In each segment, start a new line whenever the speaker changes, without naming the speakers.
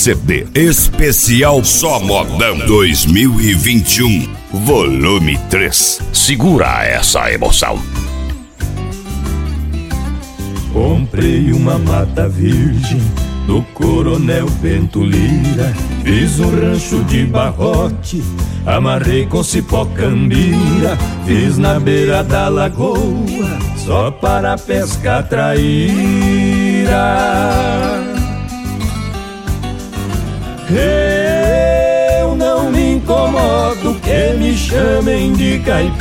CD especial Só Modão 2021, volume 3. Segura essa emoção.
Comprei uma mata virgem do Coronel Bento Lira, fiz um rancho de barrote, amarrei com cipó cambira, fiz na beira da lagoa, só para pescar traíra. Eu não me incomodo que me chamem de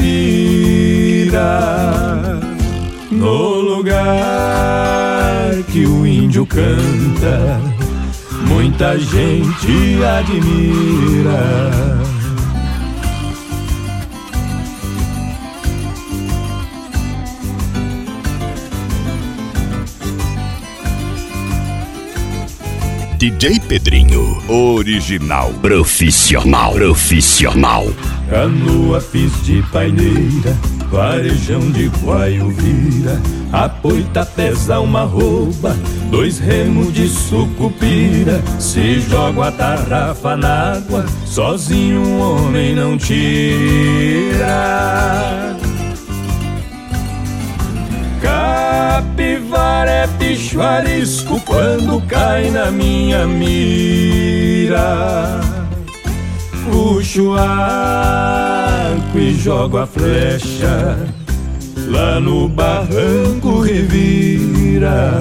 caipira. No lugar que o índio canta, muita gente admira.
DJ Pedrinho, original, profissional.
Canoa fiz de paineira, varejão de guaiuvira, apoita pesa uma roupa, 2 remos de sucupira. Se joga a tarrafa na água, sozinho um homem não tira. Capivara é bicho arisco quando cai na minha mira. Puxo arco e jogo a flecha, lá no barranco revira.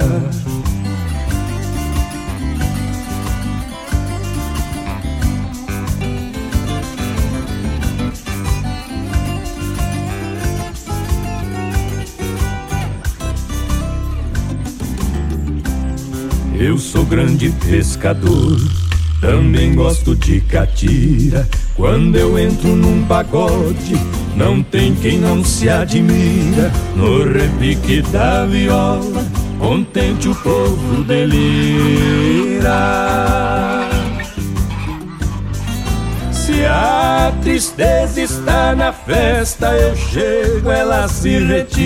Eu sou grande pescador, também gosto de catira. Quando eu entro num pagode, não tem quem não se admira. No repique da viola, contente o povo delira. Se a tristeza está na festa, eu chego, ela se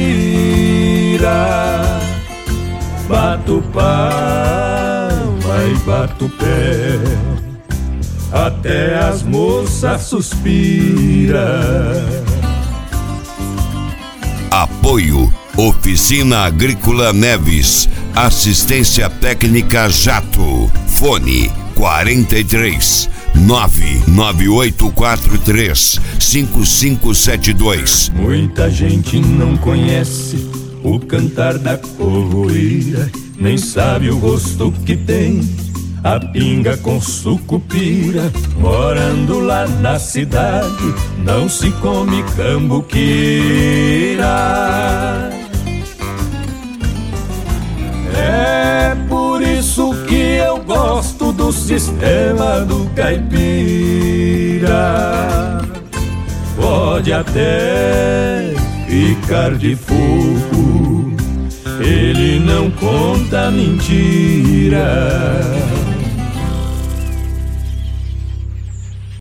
retira. Bato palma e bato pé, até as moças suspiram.
Apoio Oficina Agrícola Neves, assistência técnica Jato. Fone 43 99843 5572.
Muita gente não conhece o cantar da corroeira, nem sabe o gosto que tem a pinga com sucupira. Morando lá na cidade, não se come cambuquira. É por isso que eu gosto do sistema do caipira. Pode até ficar de fogo, ele não conta mentira.